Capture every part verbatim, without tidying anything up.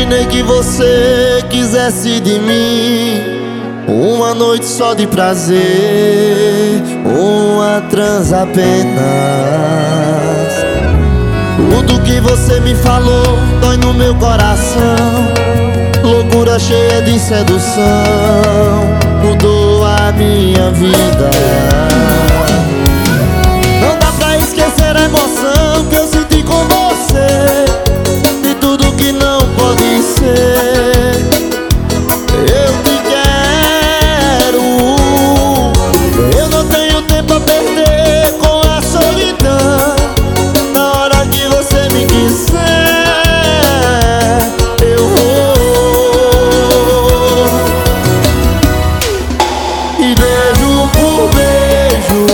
imaginei que você quisesse de mim uma noite só de prazer, uma trans apenas. Tudo que você me falou dói no meu coração. Loucura cheia de sedução mudou a minha vida. Não dá pra esquecer a emoção que eu senti com você, de tudo que não pode ser. Eu te quero, eu não tenho tempo a perder com a solidão. Na hora que você me quiser, eu vou. E beijo por beijo,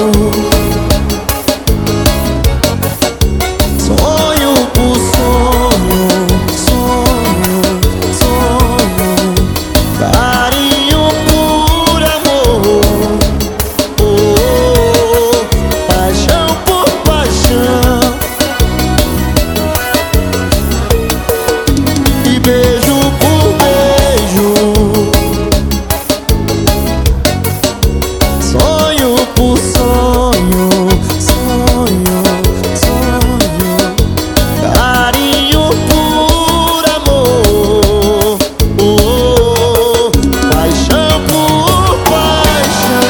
sonho por sonho, sonho, sonho, carinho por amor, oh, oh, paixão por paixão. E beijo por beijo, sonho por sonho, sonho, sonho, carinho por amor, oh, oh, paixão por paixão.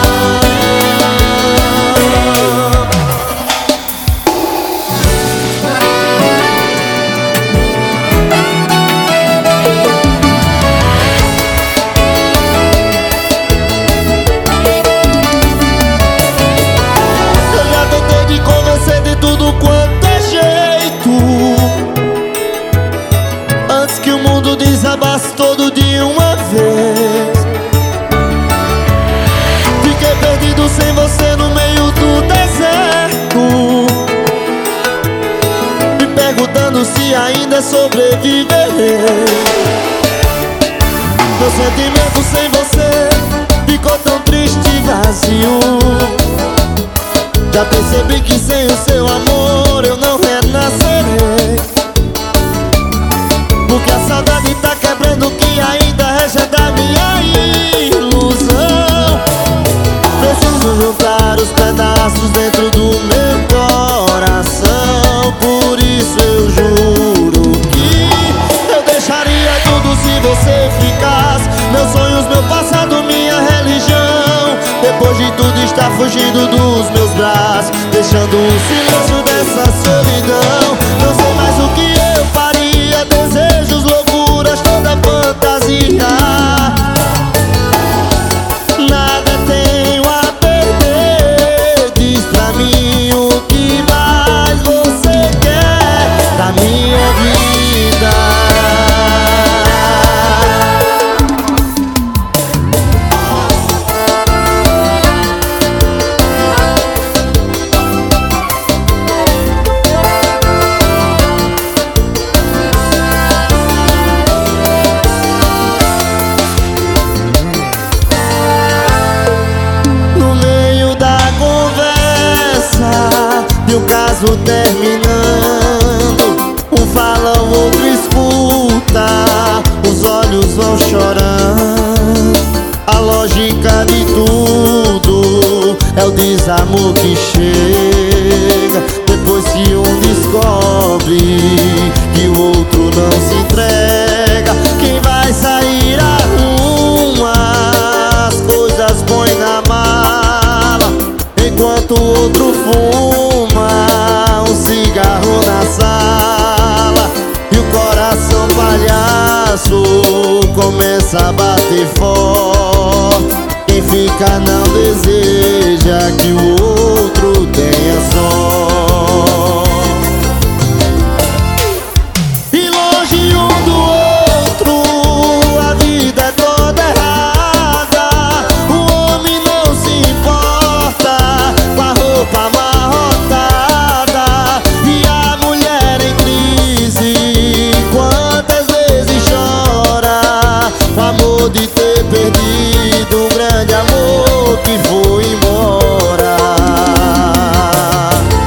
Eu já tentei de convencer de tudo quanto é jeito, antes que o mundo desabasse todo de uma vez. Fiquei perdido sem você no meio do deserto, me perguntando se ainda sobreviverei. Meu sentimento sem você ficou tão triste e vazio. Já percebi que sem o seu amor eu não renascerei, porque a saudade tá quebrando o que ainda resta da minha ilusão. Preciso juntar os pedaços dentro do meu coração. Por isso eu juro que eu deixaria tudo se você ficasse. Meus sonhos, meu passado, minha religião. Depois de tudo está fugindo dos meus braços, deixando um silêncio dessa solidão. Não sei mais o que eu faria, desejos, loucuras, toda fantasia. Nada tenho a perder. Diz pra mim o que mais você quer da minha vida. No meio da conversa, de um caso terminando, um fala, o outro escuta, os olhos vão chorando. A lógica de tudo é o desamor que chega depois que um descobre que o outro não se entrega. Quem vai sair arruma as coisas, põe na mala, enquanto o outro fuma um cigarro na sala. E o coração palhaço começa a bater forte. Quem fica não deseja que o outro tenha sorte. E longe um do outro, a vida é toda errada. O homem não se importa com a roupa amarrotada, e a mulher em crise quantas vezes chora o amor de ter perdido um grande amor que foi embora.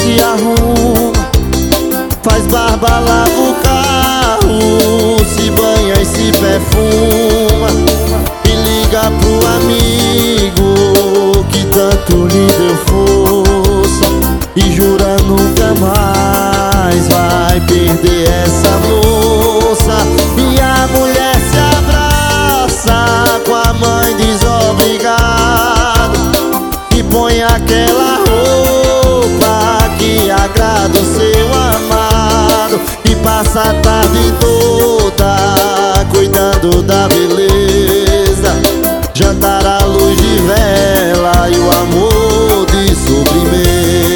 se arruma, faz barba, lava o carro, se banha e se perfuma, e liga pro amigo que tanto lhe deu força, e jura nunca mais vai perder essa moça. E a mulher se abraça com a mãe desobrigada e põe aquela roupa que agrada o seu amado, e passa a tarde toda cuidando da beleza, jantar à luz de vela e o amor de sobremesa.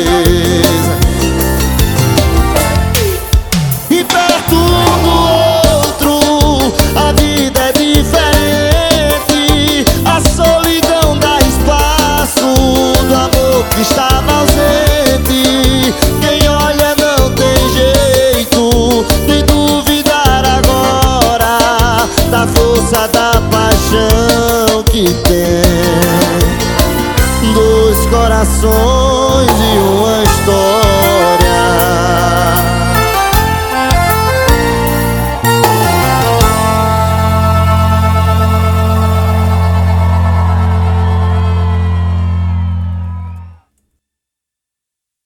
E perto um do outro a vida é diferente, a solidão dá espaço do amor que estava ausente. Quem olha não tem jeito de duvidar agora da força da paixão que tem. Dois corações e uma história.